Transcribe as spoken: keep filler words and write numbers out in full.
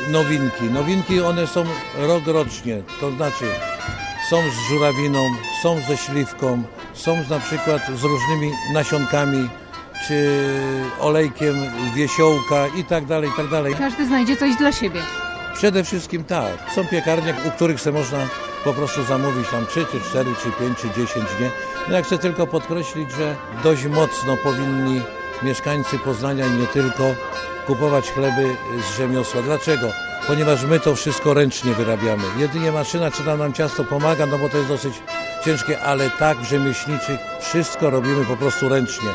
nowinki. Nowinki one są rok rocznie, to znaczy są z żurawiną, są ze śliwką, są z, na przykład z różnymi nasionkami, czy olejkiem wiesiołka i tak dalej, i tak dalej. Każdy znajdzie coś dla siebie. Przede wszystkim tak. Są piekarnie, u których se można po prostu zamówić tam trzy, czy cztery, czy pięć, czy dziesięć, nie? No ja chcę tylko podkreślić, że dość mocno powinni mieszkańcy Poznania i nie tylko kupować chleby z rzemiosła. Dlaczego? Ponieważ my to wszystko ręcznie wyrabiamy. Jedynie maszyna czy tam nam ciasto pomaga, no bo to jest dosyć ciężkie, ale tak w rzemieślniczych wszystko robimy po prostu ręcznie.